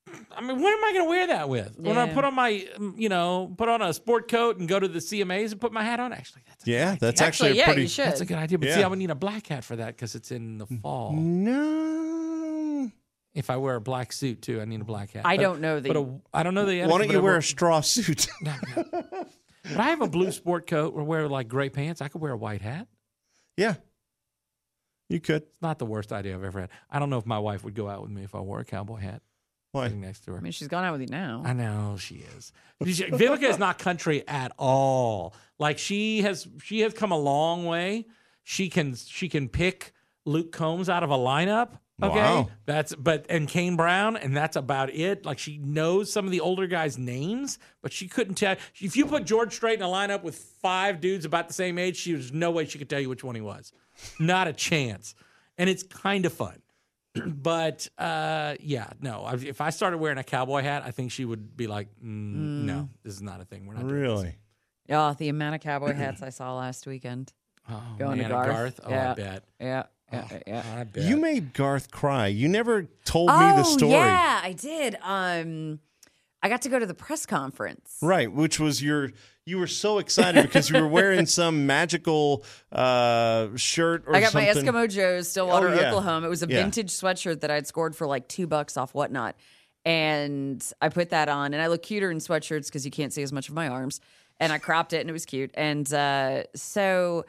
[SPEAKER 2] I mean, what am I going to wear that with? When I
[SPEAKER 4] Yeah.
[SPEAKER 2] put on my, um, you know, put on a sport coat and go to the C M As and put my hat on? Actually, that's a
[SPEAKER 3] Yeah,
[SPEAKER 2] good
[SPEAKER 3] that's
[SPEAKER 2] idea.
[SPEAKER 3] actually,
[SPEAKER 4] Actually,
[SPEAKER 3] a
[SPEAKER 4] yeah,
[SPEAKER 3] pretty.
[SPEAKER 4] you should.
[SPEAKER 2] That's a good idea. But
[SPEAKER 3] Yeah.
[SPEAKER 2] see, I would need a black hat for that because it's in the fall.
[SPEAKER 3] No.
[SPEAKER 2] If I wear a black suit too, I need a black hat.
[SPEAKER 4] I
[SPEAKER 2] But-
[SPEAKER 4] don't know the.
[SPEAKER 2] But a, I don't know the.
[SPEAKER 3] Why don't you wear a straw suit?
[SPEAKER 2] No, no. But I have a blue sport coat or wear like gray pants. I could wear a white hat.
[SPEAKER 3] Yeah, you could.
[SPEAKER 2] It's not the worst idea I've ever had. I don't know if my wife would go out with me if I wore a cowboy hat
[SPEAKER 3] Why?
[SPEAKER 2] sitting next to her.
[SPEAKER 4] I mean, she's gone out with you now.
[SPEAKER 2] I know she is. She- Vivica is not country at all. Like she has, she has come a long way. She can, she can pick Luke Combs out of a lineup. Okay,
[SPEAKER 3] Wow.
[SPEAKER 2] that's but and Kane Brown, and that's about it. Like she knows some of the older guys' names, but she couldn't tell. If you put George Strait in a lineup with five dudes about the same age, she was no way she could tell you which one he was. Not a chance. And it's kind of fun. But uh, yeah, no. I- If I started wearing a cowboy hat, I think she would be like, mm, "No, this is not a thing. We're not doing this."
[SPEAKER 3] Really?
[SPEAKER 4] Oh, the amount of cowboy hats I saw last weekend.
[SPEAKER 2] Oh,
[SPEAKER 4] Going to
[SPEAKER 2] man,
[SPEAKER 4] Garth.
[SPEAKER 2] Garth. Oh,
[SPEAKER 4] Yeah.
[SPEAKER 2] I bet.
[SPEAKER 4] Yeah, yeah,
[SPEAKER 2] Oh,
[SPEAKER 4] yeah.
[SPEAKER 2] I bet.
[SPEAKER 3] You made Garth cry. You never told me
[SPEAKER 4] Oh,
[SPEAKER 3] the story.
[SPEAKER 4] yeah, I did. Um, I got to go to the press conference.
[SPEAKER 3] Right, which was your. You were so excited because you were wearing some magical uh, shirt or
[SPEAKER 4] I got
[SPEAKER 3] something.
[SPEAKER 4] my Eskimo Joe's Stillwater,
[SPEAKER 3] Oh, yeah.
[SPEAKER 4] Oklahoma. It was a
[SPEAKER 3] Yeah.
[SPEAKER 4] vintage sweatshirt that I'd scored for like two bucks off Whatnot. And I put that on, and I look cuter in sweatshirts because you can't see as much of my arms. And I cropped it, and it was cute. And uh, so,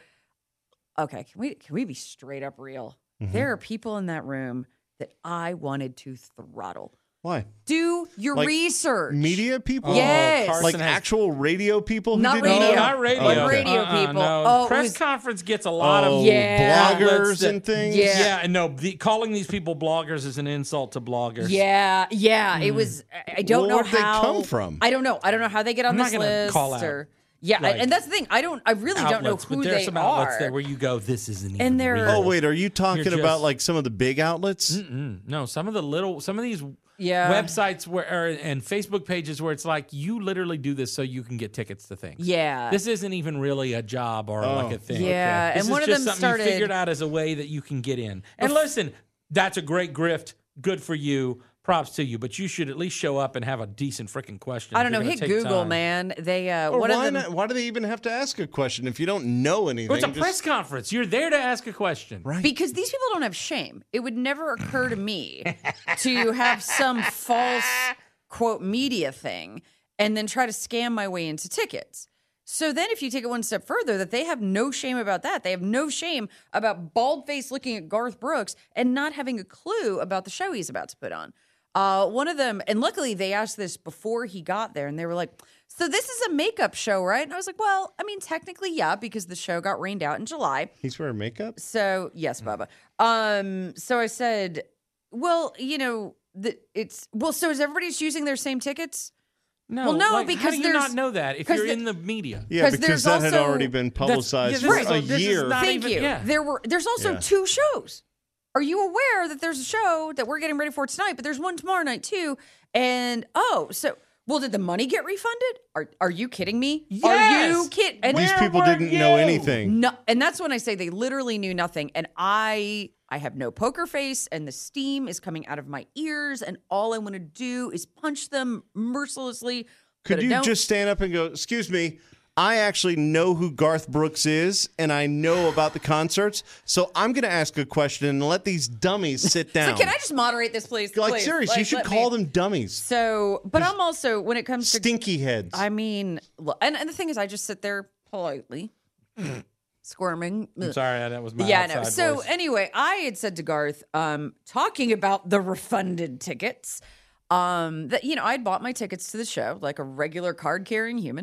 [SPEAKER 4] okay, can we can we be straight up real?
[SPEAKER 3] Mm-hmm.
[SPEAKER 4] There are people in that room that I wanted to throttle.
[SPEAKER 3] Why?
[SPEAKER 4] Do your
[SPEAKER 3] Like
[SPEAKER 4] research.
[SPEAKER 3] Media people?
[SPEAKER 4] Yes.
[SPEAKER 2] Carson
[SPEAKER 3] Like
[SPEAKER 2] has-
[SPEAKER 3] actual radio people who
[SPEAKER 4] Not
[SPEAKER 3] didn't
[SPEAKER 4] radio.
[SPEAKER 2] No,
[SPEAKER 3] know?
[SPEAKER 2] not radio.
[SPEAKER 4] Like
[SPEAKER 3] Oh, okay.
[SPEAKER 4] radio
[SPEAKER 2] Uh-uh,
[SPEAKER 4] people.
[SPEAKER 2] No.
[SPEAKER 4] Oh, it
[SPEAKER 2] press
[SPEAKER 4] was-
[SPEAKER 2] conference gets a lot
[SPEAKER 3] Oh,
[SPEAKER 2] of
[SPEAKER 4] Yeah.
[SPEAKER 3] bloggers
[SPEAKER 2] outlets that-
[SPEAKER 3] and things?
[SPEAKER 4] Yeah.
[SPEAKER 2] Yeah, and no, the, calling these people bloggers is an insult to bloggers.
[SPEAKER 4] Yeah, yeah. It was. I- I don't
[SPEAKER 3] Well,
[SPEAKER 4] know
[SPEAKER 3] where'd they
[SPEAKER 4] how
[SPEAKER 3] come from?
[SPEAKER 4] I don't know. I don't know how they get on
[SPEAKER 2] I'm
[SPEAKER 4] this
[SPEAKER 2] not gonna
[SPEAKER 4] list.
[SPEAKER 2] call out,
[SPEAKER 4] or yeah,
[SPEAKER 2] like,
[SPEAKER 4] and that's the thing. I don't. I really don't know
[SPEAKER 2] outlets,
[SPEAKER 4] who
[SPEAKER 2] but there are
[SPEAKER 4] they
[SPEAKER 2] some outlets
[SPEAKER 4] are.
[SPEAKER 2] there where you go, this isn't even
[SPEAKER 4] And they're-
[SPEAKER 2] real.
[SPEAKER 3] Oh, wait. Are you talking
[SPEAKER 2] You're
[SPEAKER 3] about
[SPEAKER 2] just-
[SPEAKER 3] like some of the big outlets?
[SPEAKER 2] Mm-mm. No, some of the little, some of these
[SPEAKER 4] Yeah.
[SPEAKER 2] websites where or, and Facebook pages where it's like you literally do this so you can get tickets to things.
[SPEAKER 4] Yeah.
[SPEAKER 2] This isn't even really a job or like a thing.
[SPEAKER 4] Yeah,
[SPEAKER 2] This
[SPEAKER 4] and
[SPEAKER 2] is
[SPEAKER 4] one of
[SPEAKER 2] just
[SPEAKER 4] them
[SPEAKER 2] something
[SPEAKER 4] started-
[SPEAKER 2] you figured out as a way that you can get in. And listen, that's a great grift. Good for you. Props to you. But you should at least show up and have a decent freaking question.
[SPEAKER 4] I
[SPEAKER 2] if
[SPEAKER 4] don't know.
[SPEAKER 2] you're
[SPEAKER 4] Hit
[SPEAKER 2] gonna take
[SPEAKER 4] Google,
[SPEAKER 2] time.
[SPEAKER 4] man. They uh,
[SPEAKER 3] Or
[SPEAKER 4] one
[SPEAKER 3] why,
[SPEAKER 4] of them.
[SPEAKER 3] not, why do they even have to ask a question if you don't know anything?
[SPEAKER 2] Well, it's a
[SPEAKER 3] Just-
[SPEAKER 2] press conference. You're there to ask a question.
[SPEAKER 3] Right.
[SPEAKER 4] Because these people don't have shame. It would never occur to me to have some false quote media thing and then try to scam my way into tickets. So then if you take it one step further, that they have no shame about that. They have no shame about bald face looking at Garth Brooks and not having a clue about the show he's about to put on. Uh, one of them, and luckily they asked this before he got there, and they were like, so this is a makeup show, right? And I was like, well, I mean, technically, yeah, because the show got rained out in July.
[SPEAKER 3] He's wearing makeup?
[SPEAKER 4] So yes, Bubba. Um, so I said, well, you know, the, it's well. So is everybody just using their same tickets?
[SPEAKER 2] No,
[SPEAKER 4] Well, no,
[SPEAKER 2] like,
[SPEAKER 4] because
[SPEAKER 2] how do you
[SPEAKER 4] there's-
[SPEAKER 2] not know that if
[SPEAKER 4] 'cause
[SPEAKER 2] you're
[SPEAKER 4] the-
[SPEAKER 2] in the media?
[SPEAKER 3] Yeah,
[SPEAKER 4] 'Cause
[SPEAKER 3] because
[SPEAKER 4] there's
[SPEAKER 3] that had
[SPEAKER 4] also-
[SPEAKER 3] already been publicized
[SPEAKER 2] yeah,
[SPEAKER 3] for
[SPEAKER 2] this is-
[SPEAKER 3] a
[SPEAKER 2] this is
[SPEAKER 3] year.
[SPEAKER 2] not
[SPEAKER 4] Thank
[SPEAKER 2] even-
[SPEAKER 4] you.
[SPEAKER 2] yeah.
[SPEAKER 4] There were. There's also
[SPEAKER 3] Yeah.
[SPEAKER 4] two shows. Are you aware that there's a show that we're getting ready for tonight, but there's one tomorrow night too? And oh, so well, did the money get refunded? Are Are you kidding me? Are
[SPEAKER 2] Yes!
[SPEAKER 4] you kidding? And
[SPEAKER 3] These
[SPEAKER 2] Where
[SPEAKER 3] people
[SPEAKER 2] were
[SPEAKER 3] didn't know
[SPEAKER 2] you?
[SPEAKER 3] anything.
[SPEAKER 4] No, and that's when I say they literally knew nothing. And I I have no poker face, and the steam is coming out of my ears, and all I want to do is punch them mercilessly.
[SPEAKER 3] Could
[SPEAKER 4] but I
[SPEAKER 3] you
[SPEAKER 4] don't-
[SPEAKER 3] just stand up and go, excuse me, I actually know who Garth Brooks is and I know about the concerts, so I'm going to ask a question and let these dummies sit down.
[SPEAKER 4] So can I just moderate this, please?
[SPEAKER 3] like,
[SPEAKER 4] Please.
[SPEAKER 3] seriously, you
[SPEAKER 4] Like,
[SPEAKER 3] should
[SPEAKER 4] let
[SPEAKER 3] call
[SPEAKER 4] me-
[SPEAKER 3] them dummies.
[SPEAKER 4] So, but I'm also when it comes to
[SPEAKER 3] Stinky heads.
[SPEAKER 4] I mean, look, and, and the thing is, I just sit there politely, squirming.
[SPEAKER 2] I'm sorry, that was my
[SPEAKER 4] Yeah, no.
[SPEAKER 2] outside
[SPEAKER 4] So
[SPEAKER 2] voice.
[SPEAKER 4] anyway, I had said to Garth, um, talking about the refunded tickets, um, that you know, I'd bought my tickets to the show like a regular card carrying human,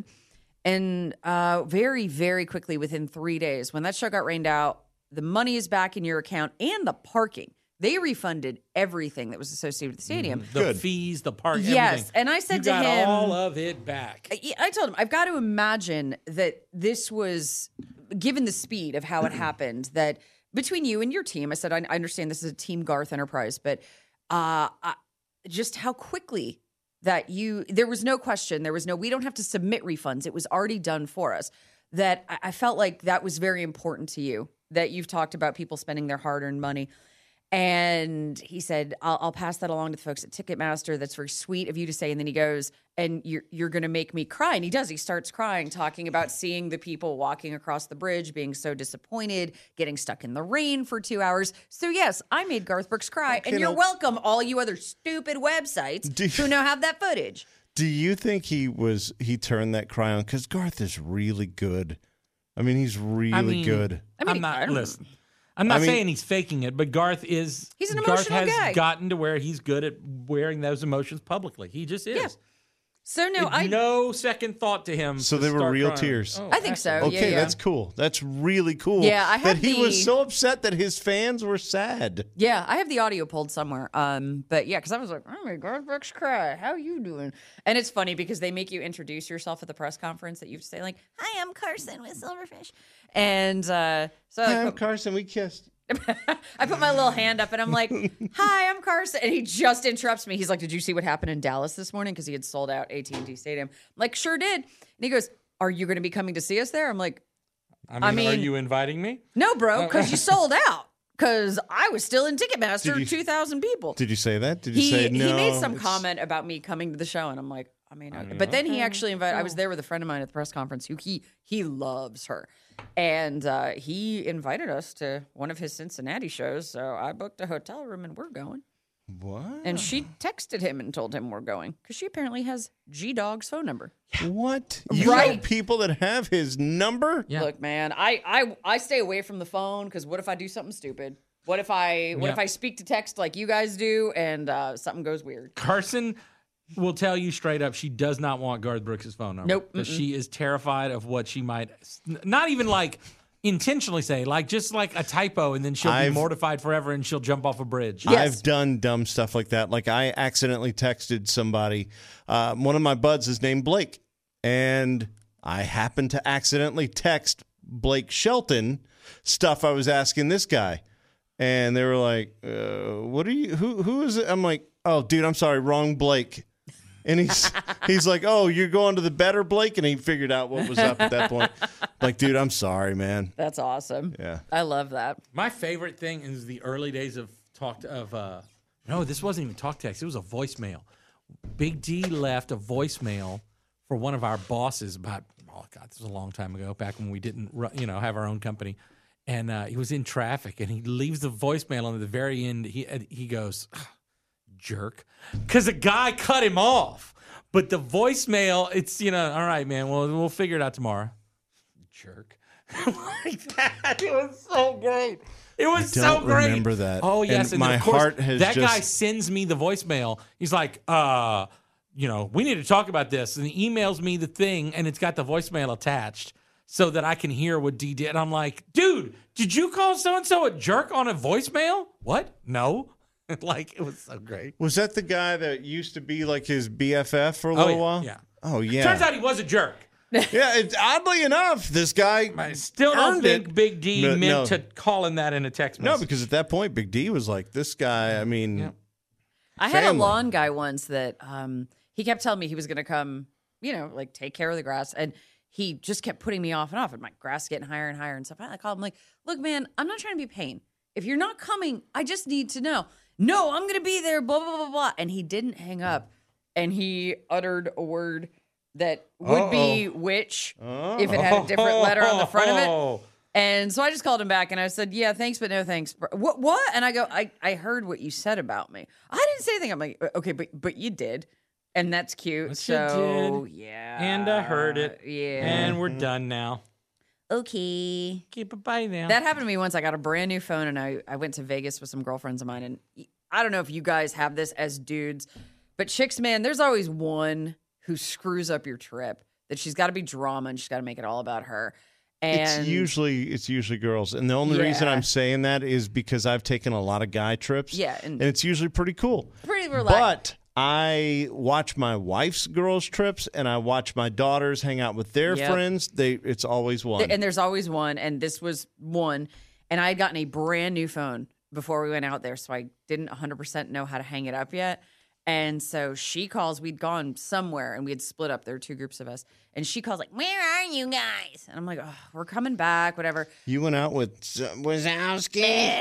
[SPEAKER 4] and uh, very, very quickly, within three days, when that show got rained out, the money is back in your account and the parking. They refunded everything that was associated with the stadium.
[SPEAKER 2] the
[SPEAKER 3] Good.
[SPEAKER 2] fees, the park,
[SPEAKER 4] Yes,
[SPEAKER 2] everything.
[SPEAKER 4] and I said
[SPEAKER 2] you
[SPEAKER 4] to
[SPEAKER 2] got
[SPEAKER 4] him-
[SPEAKER 2] all of it back.
[SPEAKER 4] I I told him, I've got to imagine that this was, given the speed of how it happened, that between you and your team, I said, I, I understand this is a Team Garth enterprise, but uh, I, just how quickly that you, there was no question, there was no, we don't have to submit refunds. It was already done for us. That I, I felt like that was very important to you, that you've talked about people spending their hard earned money. And he said, I'll, I'll pass that along to the folks at Ticketmaster. That's very sweet of you to say. And then he goes, and you're, you're going to make me cry. And he does. He starts crying, talking about seeing the people walking across the bridge, being so disappointed, getting stuck in the rain for two hours. So, yes, I made Garth Brooks cry.
[SPEAKER 3] Okay,
[SPEAKER 4] and you're
[SPEAKER 3] now-
[SPEAKER 4] welcome, all you other stupid websites
[SPEAKER 3] Do you-
[SPEAKER 4] who now have that footage.
[SPEAKER 3] Do you think he was he turned that cry on? Because Garth is really good. I mean, he's really
[SPEAKER 2] I mean,
[SPEAKER 3] good.
[SPEAKER 4] I mean,
[SPEAKER 2] I'm not,
[SPEAKER 4] I don't-
[SPEAKER 2] listen, I'm not
[SPEAKER 3] I mean-
[SPEAKER 2] saying he's faking it, but Garth is.
[SPEAKER 4] He's an
[SPEAKER 2] Garth
[SPEAKER 4] emotional
[SPEAKER 2] has
[SPEAKER 4] guy.
[SPEAKER 2] gotten to where he's good at wearing those emotions publicly. He just is.
[SPEAKER 4] Yeah. So, no,
[SPEAKER 2] It's
[SPEAKER 4] I
[SPEAKER 2] no second thought to him.
[SPEAKER 3] So
[SPEAKER 2] to
[SPEAKER 3] they were
[SPEAKER 2] start
[SPEAKER 3] real
[SPEAKER 2] crying.
[SPEAKER 3] tears.
[SPEAKER 2] Oh,
[SPEAKER 4] I think so.
[SPEAKER 2] absolutely.
[SPEAKER 4] Yeah,
[SPEAKER 3] Okay,
[SPEAKER 4] yeah.
[SPEAKER 3] that's cool. That's really cool.
[SPEAKER 4] Yeah, I
[SPEAKER 3] that
[SPEAKER 4] have
[SPEAKER 3] he
[SPEAKER 4] the-
[SPEAKER 3] was so upset that his fans were sad.
[SPEAKER 4] Yeah, I have the audio pulled somewhere. Um, but yeah, because I was like, "Oh my God, Brooks cry. How you doing?" And it's funny because they make you introduce yourself at the press conference that you have to say like, "Hi, I'm Carson with Silverfish," and uh, so I,
[SPEAKER 3] Hi, I'm
[SPEAKER 4] put,
[SPEAKER 3] Carson. We kissed.
[SPEAKER 4] I put my little hand up and I'm like, "Hi, I'm Carson," and he just interrupts me. He's like, "Did you see what happened in Dallas this morning?" Because he had sold out A T and T Stadium. I'm like, "Sure did." And he goes, "Are you going to be coming to see us there?" I'm like,
[SPEAKER 2] I mean,
[SPEAKER 4] I
[SPEAKER 2] are
[SPEAKER 4] mean-
[SPEAKER 2] you inviting me?
[SPEAKER 4] "No, bro, because you sold out." Because I was still in Ticketmaster,
[SPEAKER 3] Did you-
[SPEAKER 4] two thousand people.
[SPEAKER 3] Did you say that? Did you
[SPEAKER 4] he
[SPEAKER 3] say no?
[SPEAKER 4] he made some
[SPEAKER 3] it's-
[SPEAKER 4] comment about me coming to the show, and I'm like, I mean,
[SPEAKER 2] I
[SPEAKER 4] okay.
[SPEAKER 2] mean,
[SPEAKER 4] But then he
[SPEAKER 2] okay.
[SPEAKER 4] actually invited. I was there with a friend of mine at the press conference who he he loves her, and uh, he invited us to one of his Cincinnati shows. So I booked a hotel room, and we're going.
[SPEAKER 3] What?
[SPEAKER 4] And she texted him and told him we're going because she apparently has G Dog's phone number.
[SPEAKER 3] What? You
[SPEAKER 4] Right.
[SPEAKER 3] know people that have his number?
[SPEAKER 2] Yeah.
[SPEAKER 4] Look, man, I I I stay away from the phone because what if I do something stupid? What if I what
[SPEAKER 2] Yeah.
[SPEAKER 4] if I speak to text like you guys do and uh, something goes weird?
[SPEAKER 2] Carson will tell you straight up she does not want Garth Brooks' phone number.
[SPEAKER 4] Nope.
[SPEAKER 2] That she is terrified of what she might, not even like intentionally say, like just like a typo, and then she'll
[SPEAKER 3] I've-
[SPEAKER 2] be mortified forever and she'll jump off a bridge.
[SPEAKER 4] Yes.
[SPEAKER 3] I've done dumb stuff like that. Like I accidentally texted somebody. Uh, one of my buds is named Blake, and I happened to accidentally text Blake Shelton stuff I was asking this guy, and they were like, uh, "What are you? Who? Who is it?" I'm like, "Oh, dude, I'm sorry, wrong Blake." And he's he's like, "Oh, you're going to the better Blake," and he figured out what was up at that point. Like, dude, I'm sorry, man.
[SPEAKER 4] That's awesome.
[SPEAKER 3] Yeah.
[SPEAKER 4] I love that.
[SPEAKER 2] My favorite thing is the early days of talk of uh no, this wasn't even talk text. It was a voicemail. Big D left a voicemail for one of our bosses about oh god, this was a long time ago, back when we didn't ru- you know have our own company, and uh, he was in traffic, and he leaves the voicemail, and at the very end he he goes, jerk, because a guy cut him off. But the voicemail, it's you know, all right, man. Well, we'll figure it out tomorrow. Jerk. Like that. It was so great. It was
[SPEAKER 3] I
[SPEAKER 2] so
[SPEAKER 3] don't
[SPEAKER 2] great.
[SPEAKER 3] remember that.
[SPEAKER 2] Oh yes,
[SPEAKER 3] And
[SPEAKER 2] and,
[SPEAKER 3] my
[SPEAKER 2] then, of course,
[SPEAKER 3] heart has
[SPEAKER 2] that guy
[SPEAKER 3] just-
[SPEAKER 2] sends me the voicemail. He's like, uh, you know, we need to talk about this, and he emails me the thing, and it's got the voicemail attached so that I can hear what D did. I'm like, dude, did you call so and so a jerk on a voicemail? What? No. Like it was so great.
[SPEAKER 3] Was that the guy that used to be like his B F F for a
[SPEAKER 2] Oh,
[SPEAKER 3] little
[SPEAKER 2] yeah,
[SPEAKER 3] while?
[SPEAKER 2] yeah.
[SPEAKER 3] Oh yeah.
[SPEAKER 2] Turns out he was a jerk.
[SPEAKER 3] Yeah, it's, oddly enough, this guy
[SPEAKER 2] I still don't
[SPEAKER 3] earned
[SPEAKER 2] think
[SPEAKER 3] it.
[SPEAKER 2] Big D
[SPEAKER 3] No,
[SPEAKER 2] meant
[SPEAKER 3] no.
[SPEAKER 2] to call him that in a text
[SPEAKER 3] No,
[SPEAKER 2] message.
[SPEAKER 3] because at that point, Big D was like, this guy, I mean,
[SPEAKER 2] Yeah.
[SPEAKER 4] I had
[SPEAKER 3] Family.
[SPEAKER 4] a lawn guy once that um, he kept telling me he was going to come, you know, like take care of the grass. And he just kept putting me off and off. And my grass getting higher and higher and stuff. I called him like, look, man, I'm not trying to be a pain. If you're not coming, I just need to know. No, I'm going to be there, blah, blah, blah, blah. And he didn't hang up. And he uttered a word that would be which if it had a different letter on the front of it.
[SPEAKER 2] Oh.
[SPEAKER 4] And so I just called him back and I said, yeah, thanks, but no thanks. What? What? And I go, I, I heard what you said about me. I didn't say anything. I'm like, okay, but but you did. And that's cute.
[SPEAKER 2] But you
[SPEAKER 4] so,
[SPEAKER 2] did.
[SPEAKER 4] yeah.
[SPEAKER 2] And I heard it.
[SPEAKER 4] Yeah.
[SPEAKER 2] And we're done now.
[SPEAKER 4] okay.
[SPEAKER 2] Keep it by now.
[SPEAKER 4] That happened to me once. I got a brand new phone and I, I went to Vegas with some girlfriends of mine. And I don't know if you guys have this as dudes, but chicks, man, there's always one who screws up your trip. That she's got to be drama and she's got to make it all about her. And
[SPEAKER 3] it's usually it's usually girls. And the only reason
[SPEAKER 4] Yeah.
[SPEAKER 3] I'm saying that is because I've taken a lot of guy trips.
[SPEAKER 4] Yeah, and-
[SPEAKER 3] And, it's usually pretty cool.
[SPEAKER 4] pretty relaxed.
[SPEAKER 3] But I watch my wife's girls' trips and I watch my daughters hang out with their
[SPEAKER 4] Yep.
[SPEAKER 3] friends. They It's always one.
[SPEAKER 4] And there's always one, and this was one. And I had gotten a brand new phone before we went out there, so I didn't one hundred percent know how to hang it up yet. And so she calls, we'd gone somewhere, and we had split up. There were two groups of us. And she calls like, where are you guys? And I'm like, oh, we're coming back, whatever.
[SPEAKER 3] you went out with uh, Wazowski.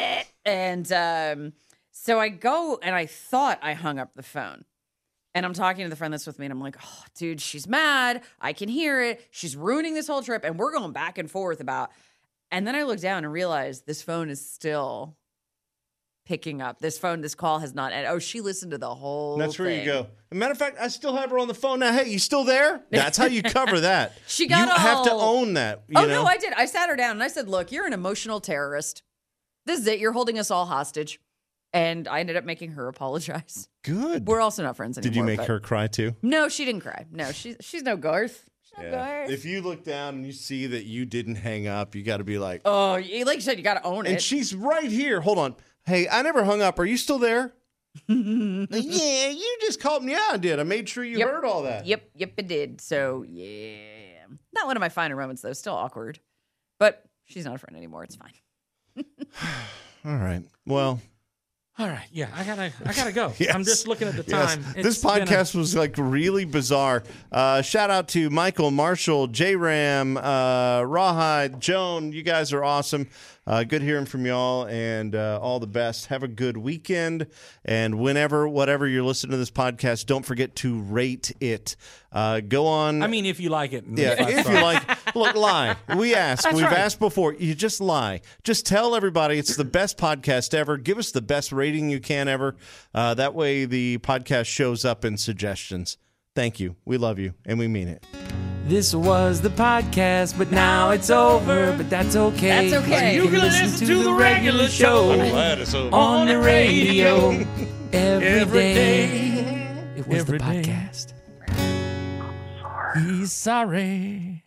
[SPEAKER 4] And um, so I go and I thought I hung up the phone. And I'm talking to the friend that's with me, and I'm like, oh, dude, she's mad. I can hear it. She's ruining this whole trip. And we're going back and forth about. And then I look down and realize this phone is still picking up. This phone, this call has not. And oh, she listened to the whole
[SPEAKER 3] That's where
[SPEAKER 4] thing.
[SPEAKER 3] you go. As a matter of fact, I still have her on the phone now. Hey, you still there? That's how you cover that.
[SPEAKER 4] She got
[SPEAKER 3] You have to
[SPEAKER 4] all-
[SPEAKER 3] own that. You
[SPEAKER 4] Oh,
[SPEAKER 3] know?
[SPEAKER 4] no, I did. I sat her down and I said, look, you're an emotional terrorist. This is it. You're holding us all hostage. And I ended up making her apologize.
[SPEAKER 3] Good.
[SPEAKER 4] We're also not friends anymore.
[SPEAKER 3] Did you make
[SPEAKER 4] but-
[SPEAKER 3] her cry too?
[SPEAKER 4] No, she didn't cry. No, she's she's no Garth. She's no Garth.
[SPEAKER 3] If you look down and you see that you didn't hang up, you got to be like,
[SPEAKER 4] Oh, you- like you said, you got to own
[SPEAKER 3] and
[SPEAKER 4] it.
[SPEAKER 3] she's right here. Hold on. Hey, I never hung up. Are you still there? Yeah, you just called me. Yeah, I did. I made sure you
[SPEAKER 4] Yep.
[SPEAKER 3] heard all that.
[SPEAKER 4] Yep, yep, it did. So, yeah. Not one of my finer moments, though. Still awkward. But she's not a friend anymore. It's fine.
[SPEAKER 3] All right. Well,
[SPEAKER 2] All right, yeah, I gotta, I gotta go.
[SPEAKER 3] Yes.
[SPEAKER 2] I'm just looking at the
[SPEAKER 3] yes.
[SPEAKER 2] time.
[SPEAKER 3] This
[SPEAKER 2] It's been a-
[SPEAKER 3] podcast was like really bizarre. Uh, shout out to Michael, Marshall, J Ram, uh, Rawhide, Joan. You guys are awesome. Uh, good hearing from y'all, and uh, all the best. Have a good weekend. And whenever, whatever you're listening to this podcast, don't forget to rate it. Uh, go on.
[SPEAKER 2] I mean, if you like it.
[SPEAKER 3] Yeah,
[SPEAKER 2] Five
[SPEAKER 3] if
[SPEAKER 2] stars.
[SPEAKER 3] you like, look, lie. We ask.
[SPEAKER 2] That's
[SPEAKER 3] We've
[SPEAKER 2] right.
[SPEAKER 3] asked before. You just lie. Just tell everybody it's the best podcast ever. Give us the best rating you can ever. Uh, that way the podcast shows up in suggestions. Thank you. We love you, and we mean it.
[SPEAKER 2] This was the podcast, but now it's over. But that's okay.
[SPEAKER 4] That's okay.
[SPEAKER 2] You can listen to the regular show on the radio every day. It was the podcast. He's sorry.